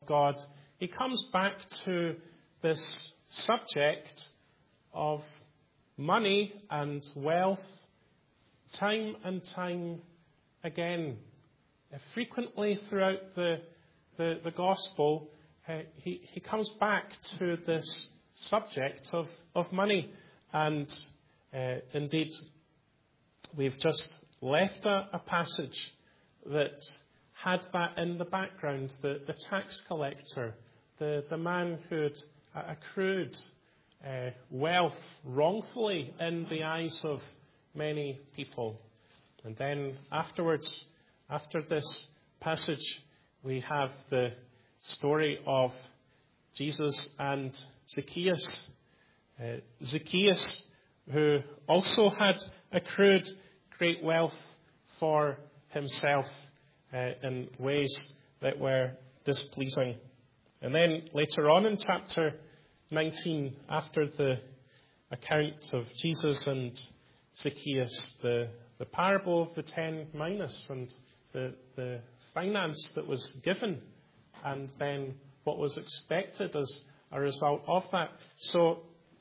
God, he comes back to this subject of money and wealth time and time again. Frequently throughout the Gospel, he comes back to this subject of money. And indeed, we've just left a passage that had that in the background, the tax collector, the man who had accrued wealth wrongfully in the eyes of many people. And then afterwards, after this passage, we have the story of Jesus and Zacchaeus. Zacchaeus, who also had accrued great wealth for himself in ways that were displeasing. And then later on in chapter 19, after the account of Jesus and Zacchaeus, the parable of the 10 minas and the finance that was given, and then what was expected as a result of that. So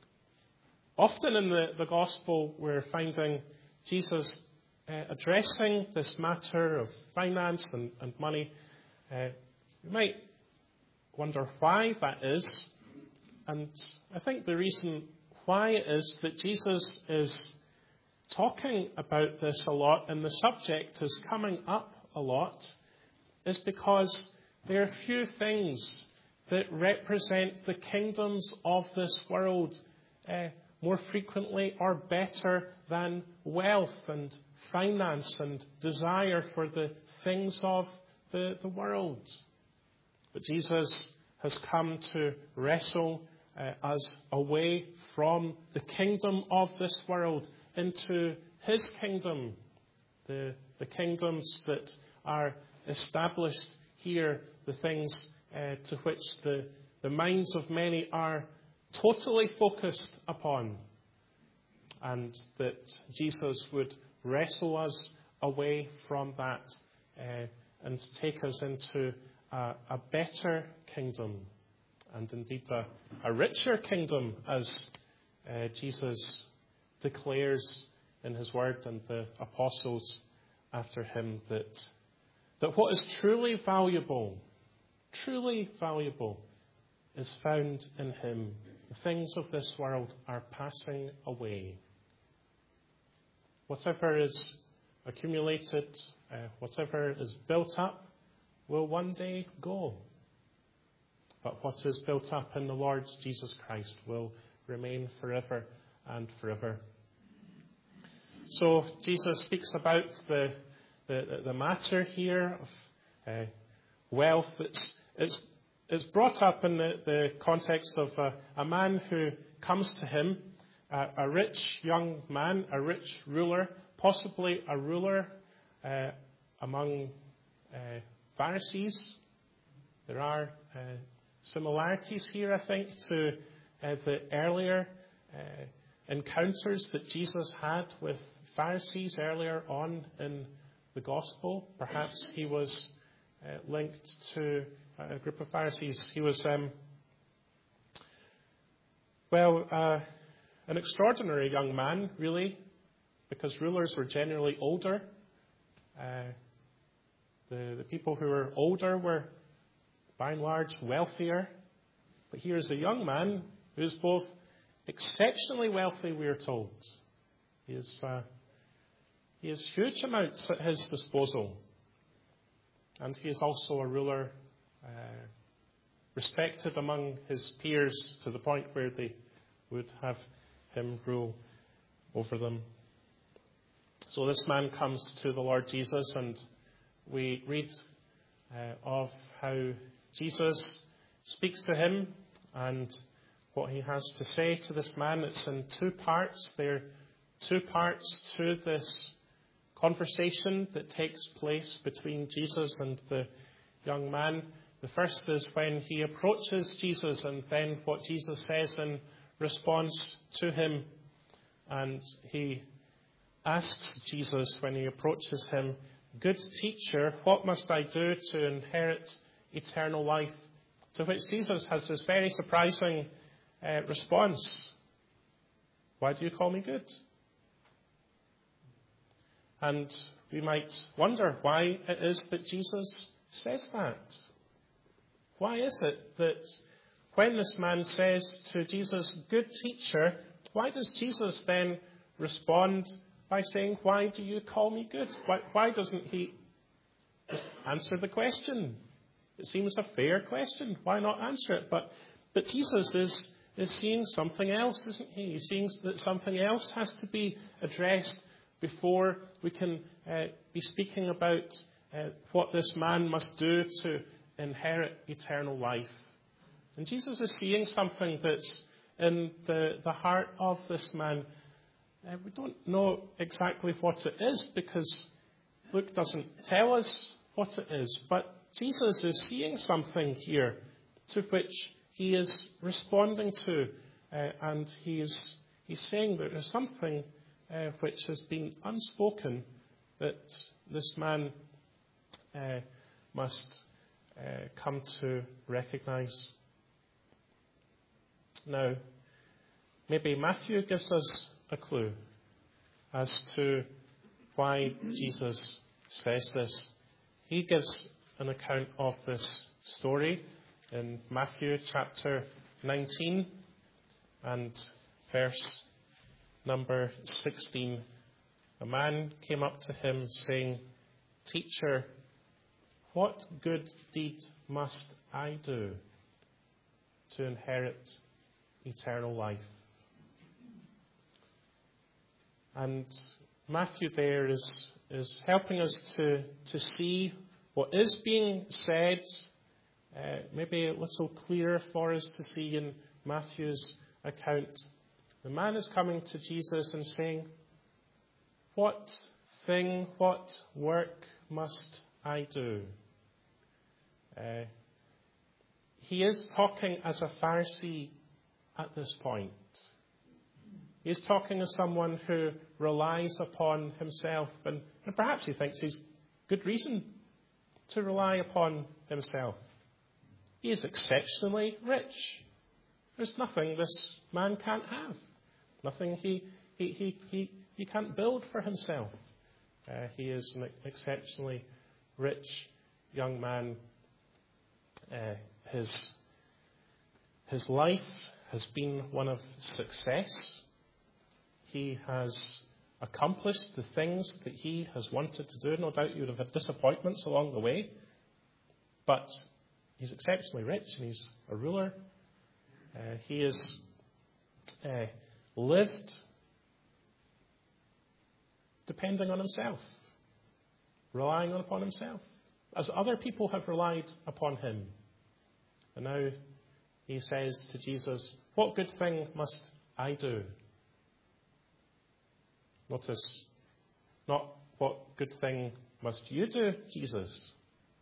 often in the Gospel, we're finding Jesus addressing this matter of finance and money. You might wonder why that is. And I think the reason why it is that Jesus is talking about this a lot and the subject is coming up a lot is because there are few things that represent the kingdoms of this world more frequently or better than wealth and finance and desire for the things of the world. But Jesus has come to wrestle us away from the kingdom of this world into his kingdom, the kingdoms that are established here, the things to which the minds of many are totally focused upon, and that Jesus would wrestle us away from that and take us into a better kingdom, and indeed a richer kingdom, as Jesus declares in his word and the apostles after him, that what is truly valuable is found in him. The things of this world are passing away. Whatever is accumulated, whatever is built up, will one day go. But what is built up in the Lord Jesus Christ will remain forever and forever. So Jesus speaks about the matter here of wealth. It's brought up in the context of a man who comes to him, a rich young man, a rich ruler, possibly a ruler among Pharisees. There are similarities here, I think, to the earlier encounters that Jesus had with Pharisees earlier on in the Gospel. Perhaps he was linked to a group of Pharisees. He was, an extraordinary young man, really, because rulers were generally older. The people who were older were, by and large, wealthier. But here's a young man who is both exceptionally wealthy, we are told. He has huge amounts at his disposal. And he is also a ruler respected among his peers to the point where they would have him rule over them. So this man comes to the Lord Jesus, and we read of how Jesus speaks to him and what he has to say to this man. It's in two parts. There are two parts to this conversation that takes place between Jesus and the young man. The first is when he approaches Jesus, and then what Jesus says in response to him. And he asks Jesus when he approaches him, "Good teacher, what must I do to inherit eternal life?" To which Jesus has this very surprising response. Why do you call me good? And we might wonder why it is that Jesus says that. Why is it that when this man says to Jesus, good teacher, why does Jesus then respond by saying, why do you call me good? Why doesn't he just answer the question? It seems a fair question. Why not answer it? But Jesus is seeing something else, isn't he? He's seeing that something else has to be addressed before we can be speaking about what this man must do to inherit eternal life. And Jesus is seeing something that's in the heart of this man. We don't know exactly what it is because Luke doesn't tell us what it is. But Jesus is seeing something here to which he is responding to. And he's saying that there's something which has been unspoken that this man must come to recognize. Now, maybe Matthew gives us a clue as to why Jesus says this. He gives an account of this story in Matthew chapter 19 and verse number 16. A man came up to him saying, Teacher, what good deed must I do to inherit eternal life? And Matthew there is helping us to see what is being said, maybe a little clearer for us to see in Matthew's account. The man is coming to Jesus and saying, what work must I do? He is talking as a Pharisee at this point. He is talking as someone who relies upon himself, and perhaps he thinks he's good reason to rely upon himself. He is exceptionally rich. There's nothing this man can't have. Nothing he can't build for himself. He is an exceptionally rich young man. His life has been one of success. He has accomplished the things that he has wanted to do. No doubt he would have had disappointments along the way. But he's exceptionally rich and he's a ruler. He has lived depending on himself, relying upon himself, as other people have relied upon him. And now he says to Jesus, what good thing must I do? Notice, not what good thing must you do, Jesus,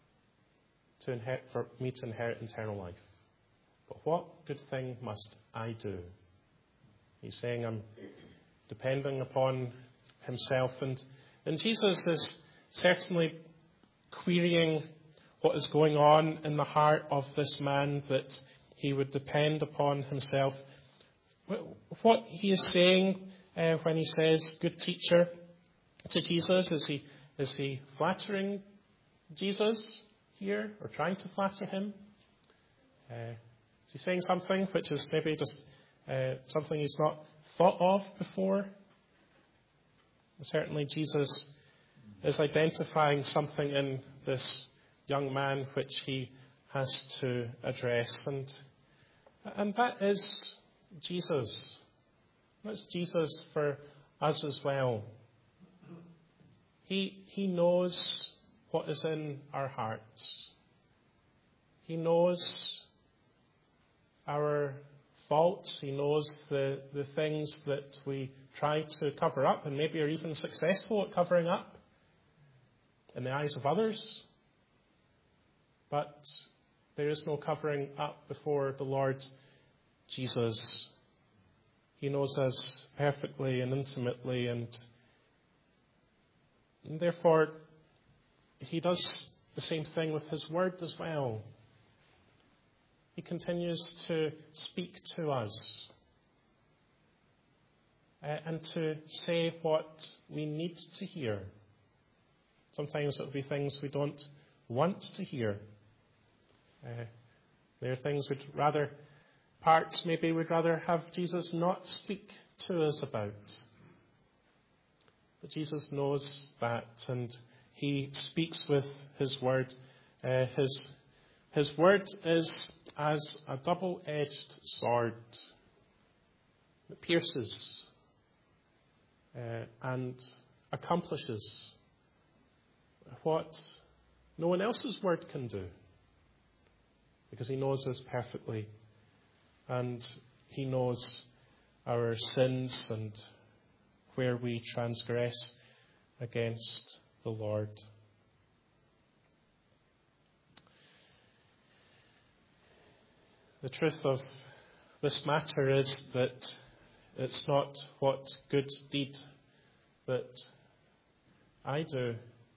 for me to inherit eternal life. But what good thing must I do? He's saying I'm depending upon himself. And Jesus is certainly querying what is going on in the heart of this man, that he would depend upon himself. What he is saying when he says, good teacher, to Jesus, is he flattering Jesus here, or trying to flatter him? Is he saying something which is maybe just something he's not thought of before? Certainly Jesus is identifying something in this young man which he has to address. And that is Jesus. That's Jesus for us as well. He knows what is in our hearts. He knows our faults. He knows the things that we try to cover up and maybe are even successful at covering up in the eyes of others. But there is no covering up before the Lord Jesus. He knows us perfectly and intimately, and therefore he does the same thing with his word as well. he continues to speak to us and to say what we need to hear. Sometimes it will be things we don't want to hear. There are things parts maybe we'd rather have Jesus not speak to us about. But Jesus knows that, and he speaks with his word. His word is as a double-edged sword that pierces and accomplishes what no one else's word can do, because he knows us perfectly, and he knows our sins and where we transgress against the Lord. The truth of this matter is that it's not what good deed that I do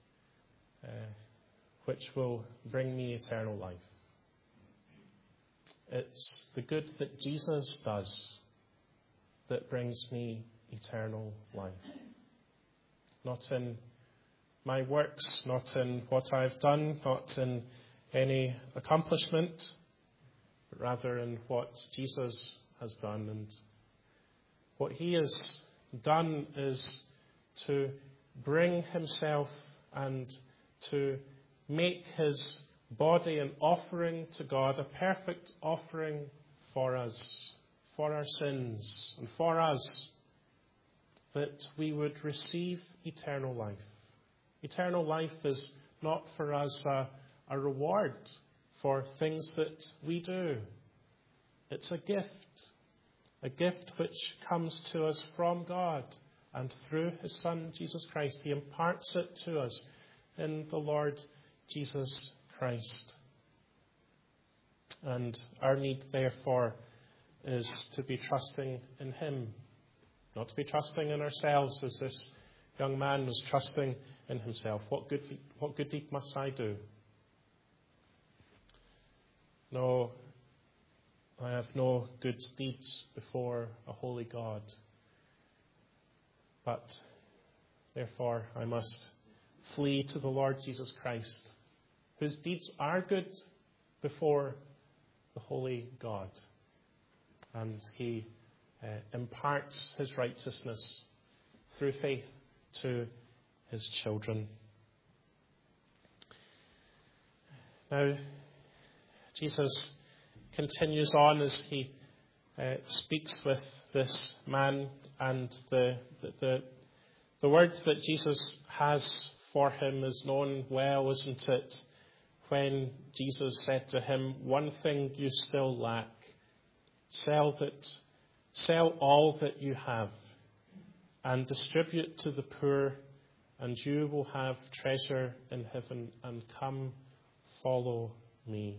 which will bring me eternal life. It's the good that Jesus does that brings me eternal life. Not in my works, not in what I've done, not in any accomplishment, but rather in what Jesus has done. And what he has done is to bring himself and to make his body an offering to God, a perfect offering for us, for our sins, and for us, that we would receive eternal life. Eternal life is not for us a reward for things that we do. It's a gift which comes to us from God, and through his Son, Jesus Christ, he imparts it to us in the Lord Jesus Christ. And our need, therefore, is to be trusting in him, not to be trusting in ourselves, as this young man was trusting in himself. What good deed must I do? No, I have no good deeds before a holy God. But, therefore, I must flee to the Lord Jesus Christ, whose deeds are good before the holy God. And he imparts his righteousness through faith to his children. Now, Jesus continues on as he speaks with this man, and the word that Jesus has for him is known well, isn't it? When Jesus said to him, "One thing you still lack. Sell all that you have and distribute to the poor, and you will have treasure in heaven, and come follow me."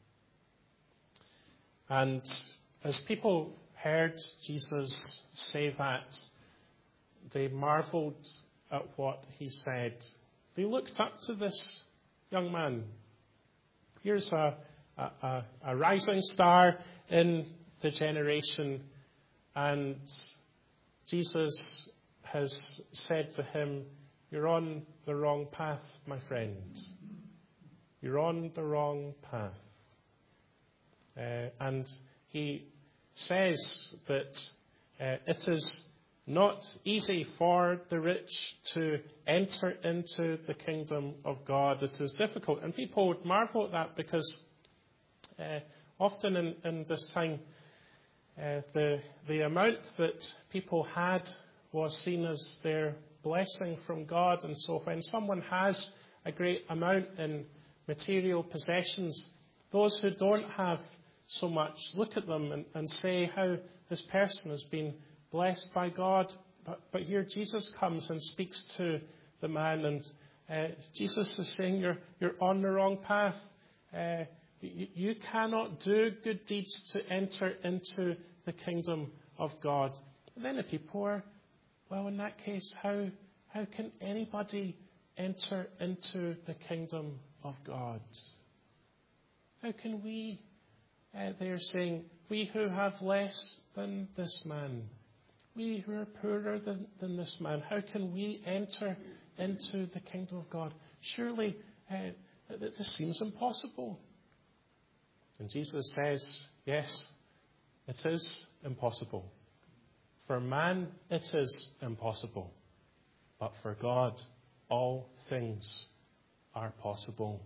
And as people heard Jesus say that, they marveled at what he said. They looked up to this young man. Here's a rising star in the generation, and Jesus has said to him, "You're on the wrong path, my friend. You're on the wrong path." And he says that it is not easy for the rich to enter into the kingdom of God. It is difficult. And people would marvel at that, because often in this time, the amount that people had was seen as their blessing from God. And so when someone has a great amount in material possessions, those who don't have so much look at them and say how this person has been blessed by God. But here Jesus comes and speaks to the man, and Jesus is saying, you're on the wrong path. You cannot do good deeds to enter into the kingdom of God. And then the people are, well, in that case, how can anybody enter into the kingdom of God? How can we they're saying, we who have less than this man, we who are poorer than this man, how can we enter into the kingdom of God? Surely this seems impossible. And Jesus says, yes, it is impossible. For man, it is impossible. But for God, all things are possible.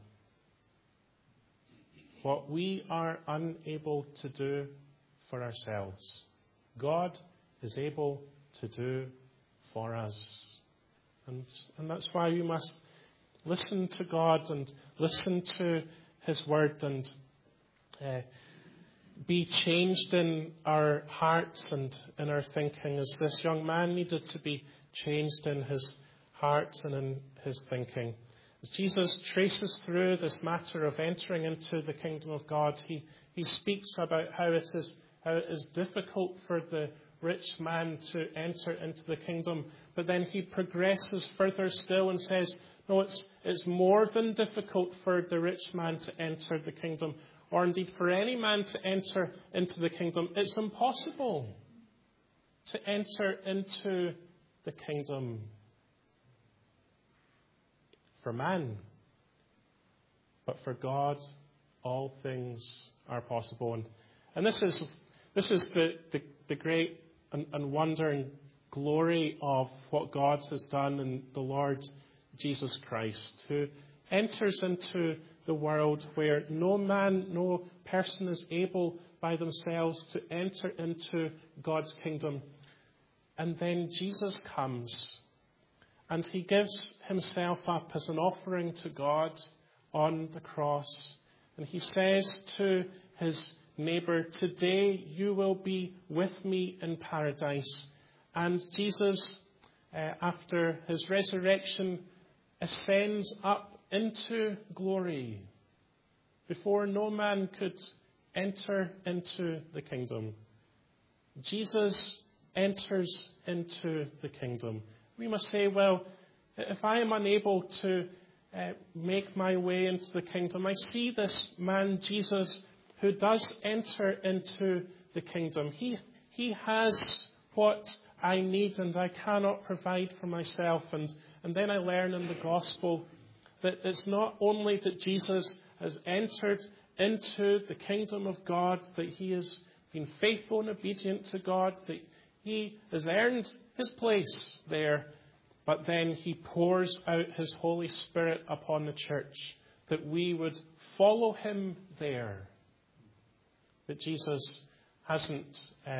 What we are unable to do for ourselves, God is able to do for us. And that's why we must listen to God and listen to His word and be changed in our hearts and in our thinking, as this young man needed to be changed in his heart and in his thinking. As Jesus traces through this matter of entering into the kingdom of God, he speaks about how it is difficult for the rich man to enter into the kingdom. But then he progresses further still and says, no, it's more than difficult for the rich man to enter the kingdom, or indeed for any man to enter into the kingdom. It's impossible to enter into the kingdom for man. But for God, all things are possible. And this is the great and wonder and glory of what God has done in the Lord Jesus Christ, who enters into the world where no man, no person is able by themselves to enter into God's kingdom. And then Jesus comes and he gives himself up as an offering to God on the cross. And he says to his neighbor, today you will be with me in paradise. And Jesus, after his resurrection, ascends up into glory before no man could enter into the kingdom. Jesus enters into the kingdom. We must say, well, if I am unable to make my way into the kingdom, I see this man, Jesus, who does enter into the kingdom. He has what I need and I cannot provide for myself. And then I learn in the gospel that it's not only that Jesus has entered into the kingdom of God, that he has been faithful and obedient to God, that he has earned his place there, but then he pours out his Holy Spirit upon the church, that we would follow him there. That Jesus hasn't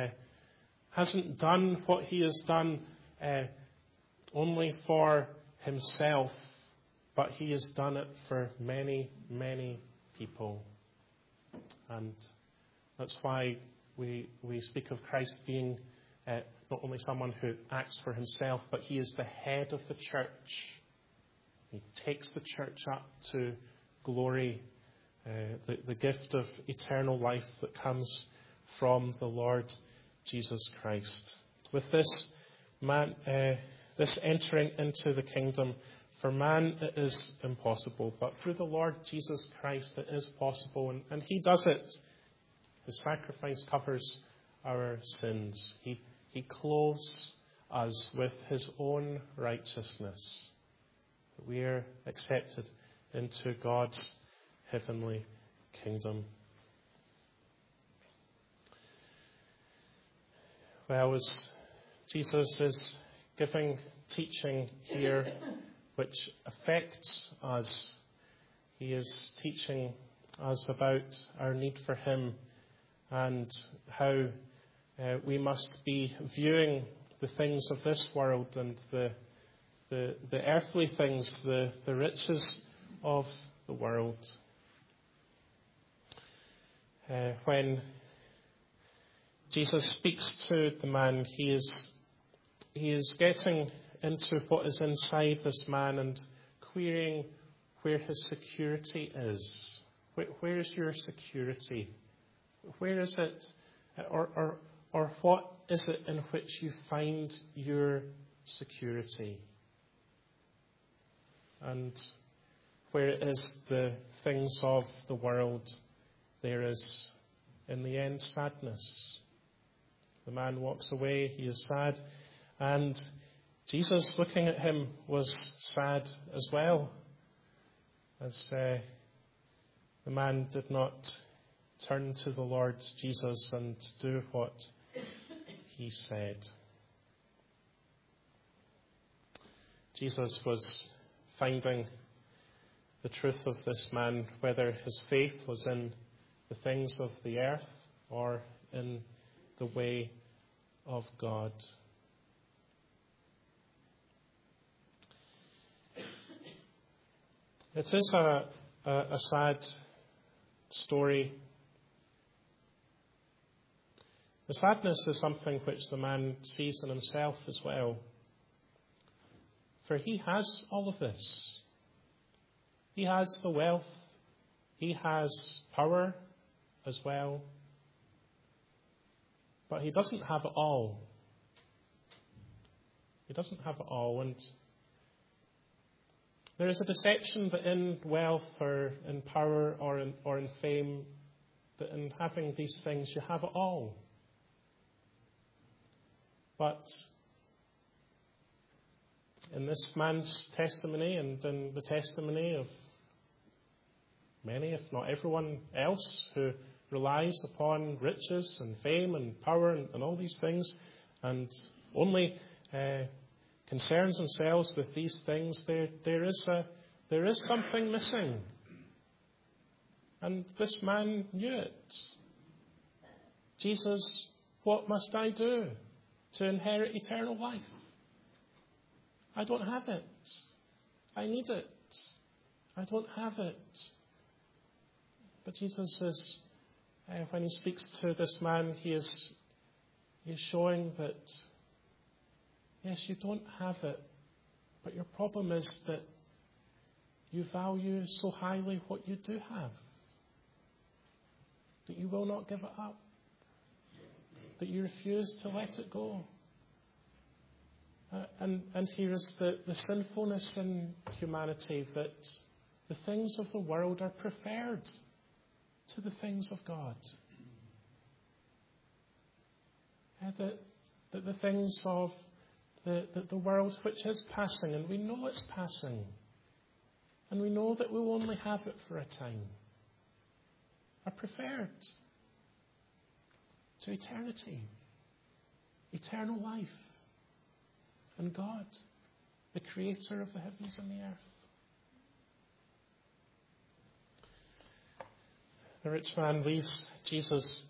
done what he has done only for himself, but he has done it for many, many people. And that's why we speak of Christ being not only someone who acts for himself, but he is the head of the church. He takes the church up to glory, the gift of eternal life that comes from the Lord Jesus Christ. With this this entering into the kingdom, for man it is impossible, but through the Lord Jesus Christ it is possible, and he does it. His sacrifice covers our sins. He clothes us with his own righteousness. We are accepted into God's heavenly kingdom. Well, as Jesus is giving teaching here which affects us, he is teaching us about our need for him and how we must be viewing the things of this world and the earthly things, the riches of the world. When Jesus speaks to the man, he is getting into what is inside this man and querying where his security is. Where is your security? Where is it, or what is it in which you find your security? And where it is the things of the world, there is in the end, sadness. The man walks away, he is sad, and Jesus, looking at him, was sad as well, as the man did not turn to the Lord Jesus and do what he said. Jesus was finding the truth of this man, whether his faith was in the things of the earth or in the way of God. It is a sad story. The sadness is something which the man sees in himself as well. For he has all of this. He has the wealth. He has power as well. But he doesn't have it all. He doesn't have it all. And there is a deception that in wealth or in power or in fame, that in having these things you have it all. But in this man's testimony and in the testimony of many, if not everyone else, who relies upon riches and fame and power and all these things, and only concerns themselves with these things, there is something missing. And this man knew it. Jesus, what must I do to inherit eternal life? I don't have it. I need it. I don't have it. But Jesus is, when he speaks to this man, he is showing that, yes, you don't have it, but your problem is that you value so highly what you do have, that you will not give it up, that you refuse to let it go. And here is the sinfulness in humanity, that the things of the world are preferred to the things of God. That the things of the world which is passing, and we know it's passing, and we know that we will only have it for a time, are preferred to eternity, eternal life, and God, the creator of the heavens and the earth. The rich man leaves Jesus,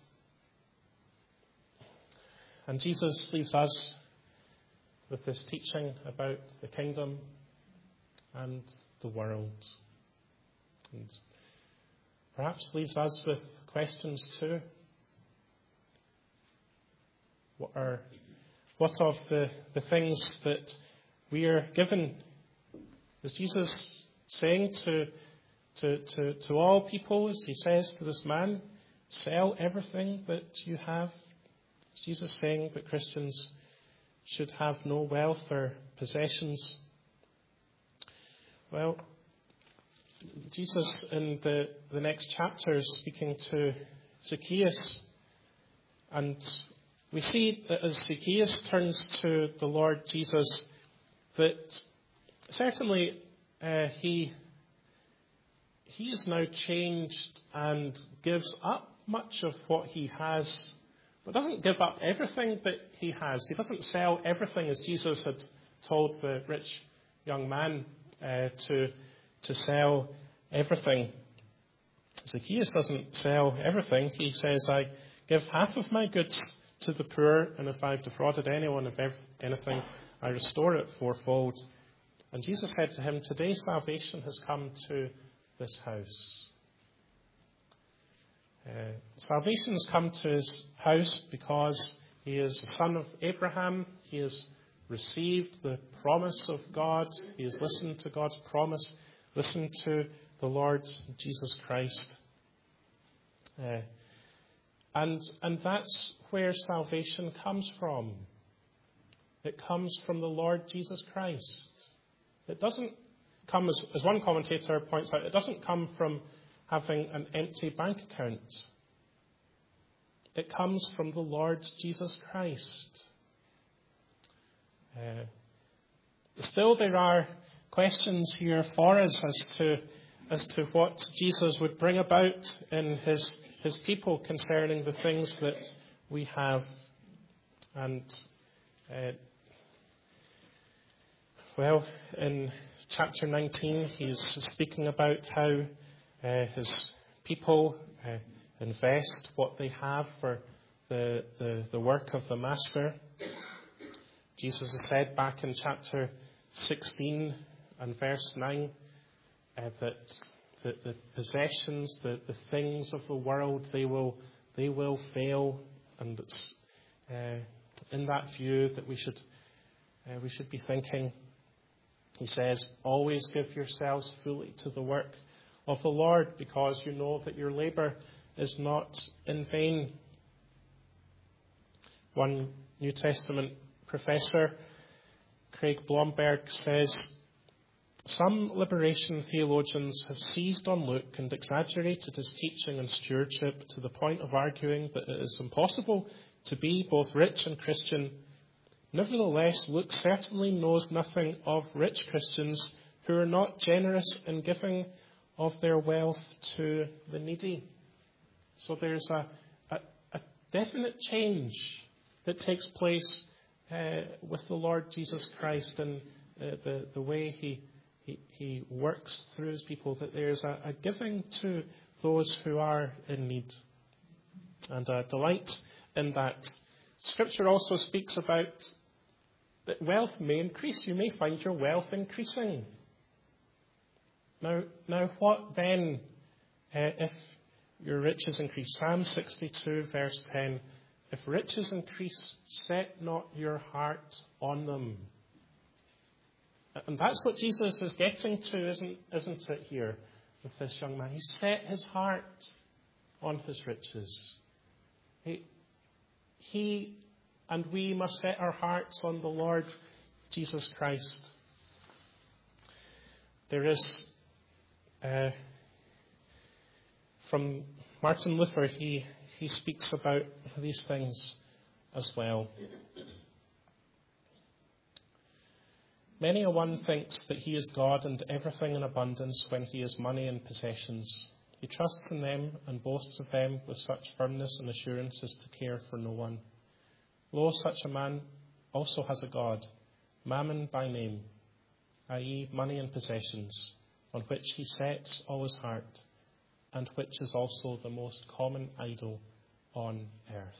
and Jesus leaves us with this teaching about the kingdom and the world. And perhaps leaves us with questions too. What of the things that we are given? Is Jesus saying to all people, as he says to this man, sell everything that you have? Is Jesus saying that Christians should have no wealth or possessions? Well, Jesus in the next chapter is speaking to Zacchaeus, and we see that as Zacchaeus turns to the Lord Jesus, that certainly he is now changed and gives up much of what he has, but doesn't give up everything that he has. He doesn't sell everything, as Jesus had told the rich young man to sell everything. Zacchaeus doesn't sell everything. He says, I give half of my goods to the poor, and if I've defrauded anyone of anything, I restore it fourfold. And Jesus said to him, today salvation has come to this house. Salvation has come to his house because he is the son of Abraham. He has received the promise of God. He has listened to God's promise, listened to the Lord Jesus Christ. And that's where salvation comes from. It comes from the Lord Jesus Christ. It doesn't come, as one commentator points out, it doesn't come from having an empty bank account. it comes from the Lord Jesus Christ. Still, there are questions here for us as to what Jesus would bring about in his people concerning the things that we have. And, in chapter 19, he's speaking about how his people invest what they have for the work of the Master. Jesus has said back in chapter 16 and verse 9 that the possessions, the things of the world, they will fail, and it's in that view that we should be thinking. He says, "Always give yourselves fully to the work of the Lord, because you know that your labour is not in vain." One New Testament professor, Craig Blomberg, says, "Some liberation theologians have seized on Luke and exaggerated his teaching and stewardship to the point of arguing that it is impossible to be both rich and Christian. Nevertheless, Luke certainly knows nothing of rich Christians who are not generous in giving of their wealth to the needy." So there's a definite change that takes place with the Lord Jesus Christ and the way he works through his people, that there's a giving to those who are in need, and a delight in that. Scripture also speaks about that wealth may increase. You may find your wealth increasing. Now, what then if your riches increase? Psalm 62, verse 10. "If riches increase, set not your heart on them." And that's what Jesus is getting to, isn't it, here with this young man? He set his heart on his riches. He and we must set our hearts on the Lord Jesus Christ. There is, from Martin Luther, he speaks about these things as well. "Many a one thinks that he is God and everything in abundance when he has money and possessions. He trusts in them and boasts of them with such firmness and assurance as to care for no one. Lo, such a man also has a God, Mammon by name, i.e. money and possessions, on which he sets all his heart, and which is also the most common idol on earth."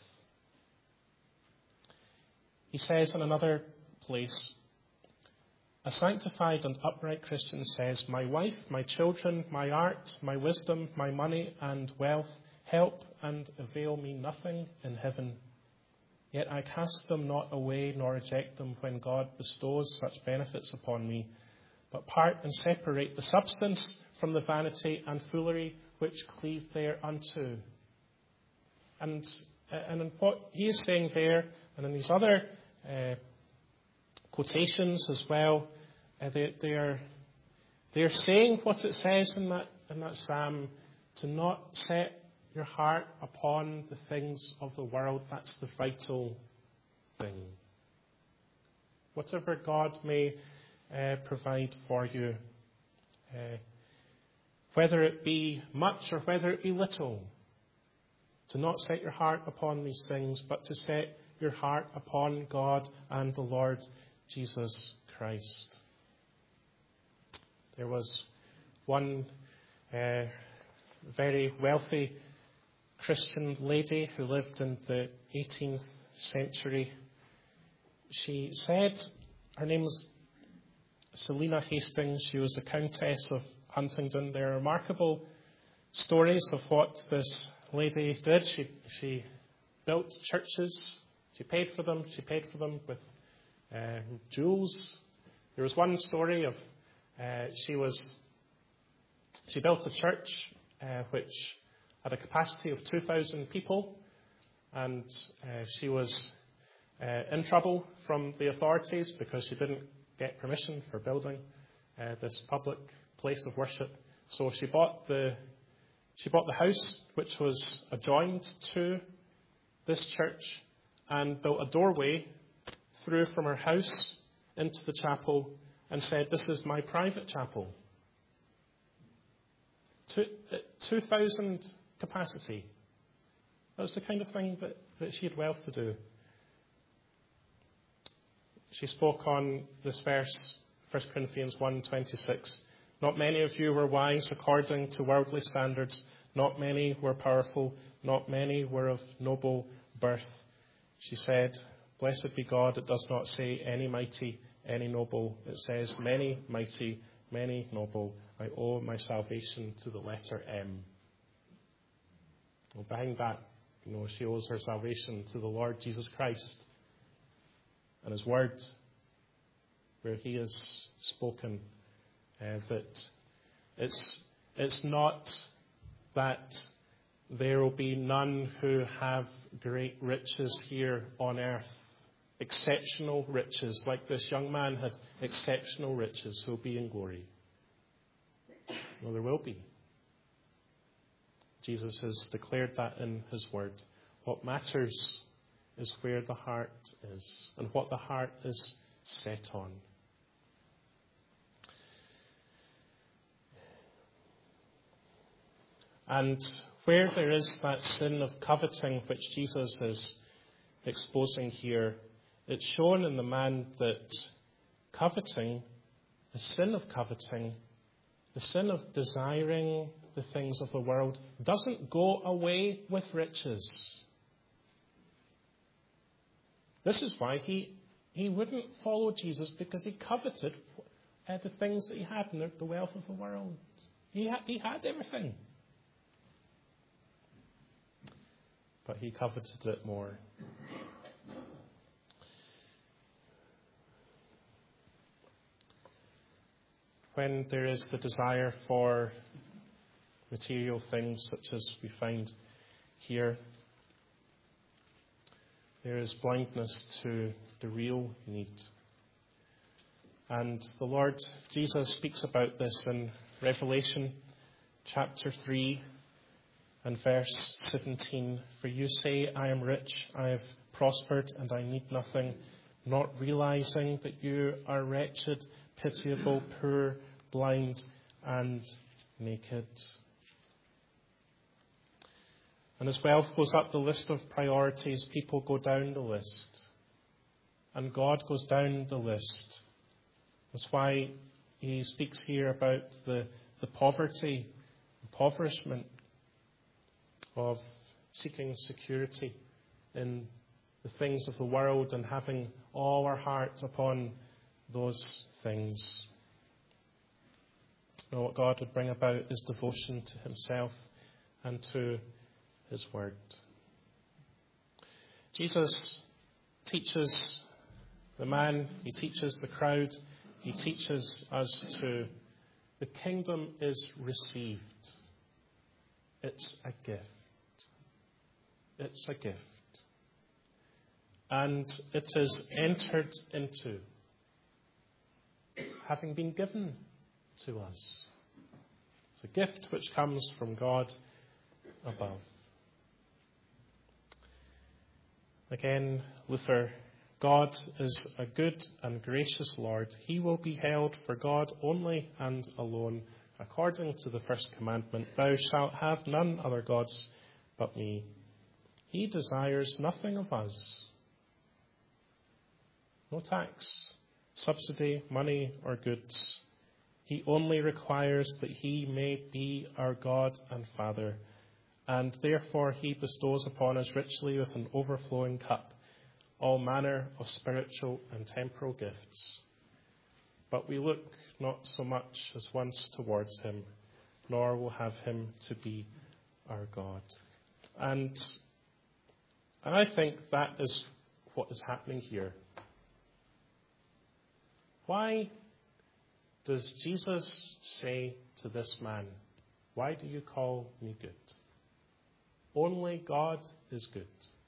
He says in another place, "A sanctified and upright Christian says, 'My wife, my children, my art, my wisdom, my money and wealth help and avail me nothing in heaven. Yet I cast them not away nor reject them when God bestows such benefits upon me, but part and separate the substance from the vanity and foolery which cleave thereunto.'" And in what he is saying there, and in these other quotations as well, they are saying what it says in that psalm, to not set your heart upon the things of the world. That's the vital thing. Whatever God may provide for you, whether it be much or whether it be little, to not set your heart upon these things, but to set your heart upon God and the Lord Jesus Christ. There was one very wealthy Christian lady who lived in the 18th century. She said, her name was Selina Hastings. She was the Countess of Huntingdon. There are remarkable stories of what this lady did. She built churches. She paid for them. She paid for them with jewels. There was one story of she built a church which had a capacity of 2,000 people, and she was in trouble from the authorities because she didn't get permission for building this public place of worship. So she bought the house which was adjoined to this church and built a doorway through from her house into the chapel and said, "This is my private chapel." 2,000 capacity. That's the kind of thing that she had wealth to do. She spoke on this verse, 1 Corinthians 1:26. "Not many of you were wise according to worldly standards. Not many were powerful. Not many were of noble birth." She said, "Blessed be God, it does not say any mighty, any noble. It says many mighty, many noble. I owe my salvation to the letter M." Well, behind that, she owes her salvation to the Lord Jesus Christ and His word, where He has spoken that it's not that there will be none who have great riches here on earth, exceptional riches, like this young man had exceptional riches, who will be in glory. Well, there will be. Jesus has declared that in His word. What matters is where the heart is and what the heart is set on. And where there is that sin of coveting which Jesus is exposing here, it's shown in the man that coveting, the sin of coveting, the sin of desiring the things of the world, doesn't go away with riches. This is why he wouldn't follow Jesus, because he coveted the things that he had in the wealth of the world. He had everything. But he coveted it more. When there is the desire for material things, such as we find here, there is blindness to the real need. And the Lord Jesus speaks about this in Revelation chapter 3 and verse 17. "For you say, I am rich, I have prospered, and I need nothing, not realizing that you are wretched, pitiable, poor, blind, and naked." And as wealth goes up the list of priorities, people go down the list. And God goes down the list. That's why he speaks here about the poverty, impoverishment of seeking security in the things of the world and having all our heart upon those things. You know, what God would bring about is devotion to Himself and to His word. Jesus teaches the man, He teaches the crowd, He teaches us to, the kingdom is received. It's a gift. It's a gift. And it is entered into, having been given to us. It's a gift which comes from God above. Again, Luther, God is a good and gracious Lord. He will be held for God only and alone, according to the first commandment, "Thou shalt have none other gods but me." He desires nothing of us. No tax, subsidy, money, or goods. He only requires that He may be our God and Father, and therefore He bestows upon us richly with an overflowing cup all manner of spiritual and temporal gifts. But we look not so much as once towards Him, nor will have Him to be our God. And I think that is what is happening here. Why does Jesus say to this man, "Why do you call me good?" Only God is good.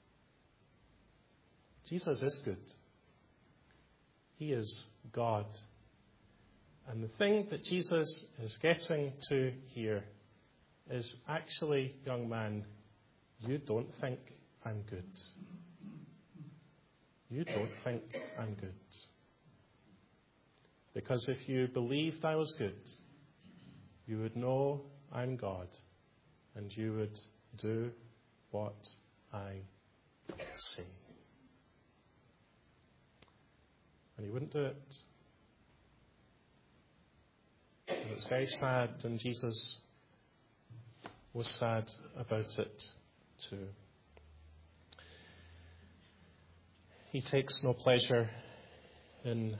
Jesus is good. He is God. And the thing that Jesus is getting to here is, actually, young man, you don't think I'm good. You don't think I'm good. Because if you believed I was good, you would know I'm God, and you would do what I say. And he wouldn't do it. And it's very sad, and Jesus was sad about it too. He takes no pleasure in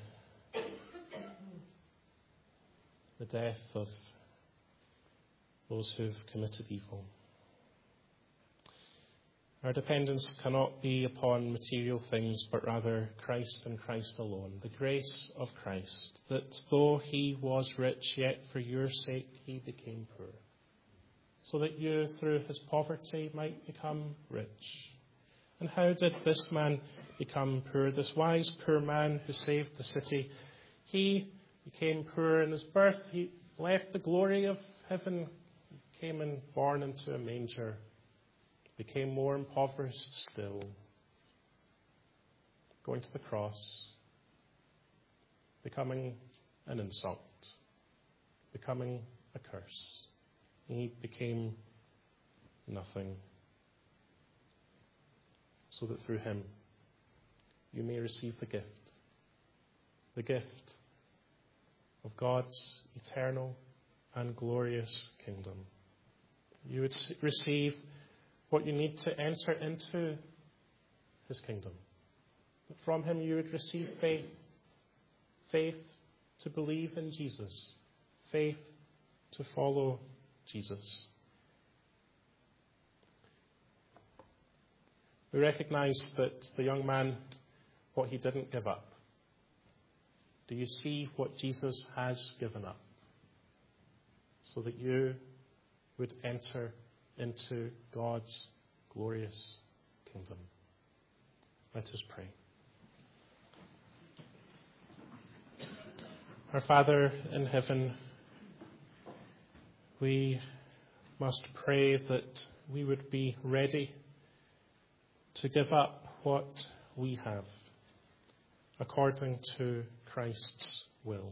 the death of those who've committed evil. Our dependence cannot be upon material things, but rather Christ and Christ alone. The grace of Christ, that though he was rich, yet for your sake he became poor, so that you, through his poverty, might become rich. And how did this man become poor? This wise poor man who saved the city, he became poor in his birth. He left the glory of heaven, came and born into a manger, became more impoverished still, going to the cross, becoming an insult, becoming a curse. He became nothing, so that through him you may receive the gift of God's eternal and glorious kingdom. You would receive what you need to enter into his kingdom. But from him you would receive faith. Faith to believe in Jesus. Faith to follow Jesus. We recognize that the young man, what he didn't give up. Do you see what Jesus has given up? So that you would enter into God's glorious kingdom. Let us pray. Our Father in heaven, we must pray that we would be ready to give up what we have according to Christ's will.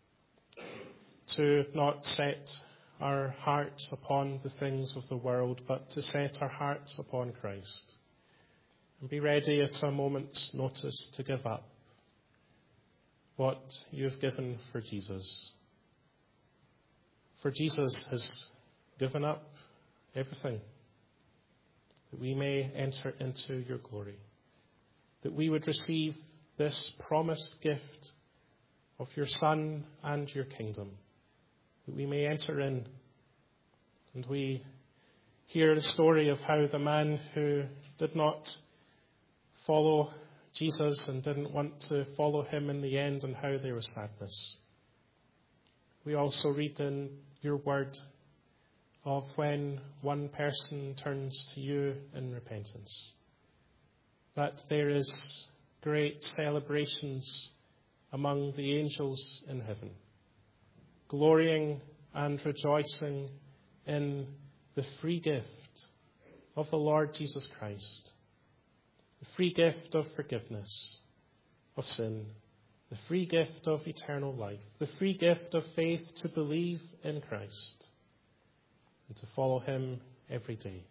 To not set our hearts upon the things of the world, but to set our hearts upon Christ. And be ready at a moment's notice to give up what you've given for Jesus. For Jesus has given up everything, that we may enter into your glory, that we would receive this promised gift of your Son and your kingdom, that we may enter in. And we hear the story of how the man who did not follow Jesus and didn't want to follow him in the end, and how there was sadness. We also read in your word of when one person turns to you in repentance, that there is great celebrations among the angels in heaven, glorying and rejoicing in the free gift of the Lord Jesus Christ, the free gift of forgiveness of sin, the free gift of eternal life, the free gift of faith to believe in Christ and to follow him every day.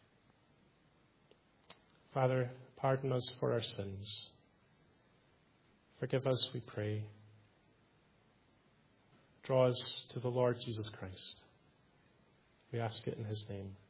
Father, pardon us for our sins. Forgive us, we pray. Draw us to the Lord Jesus Christ. We ask it in his name.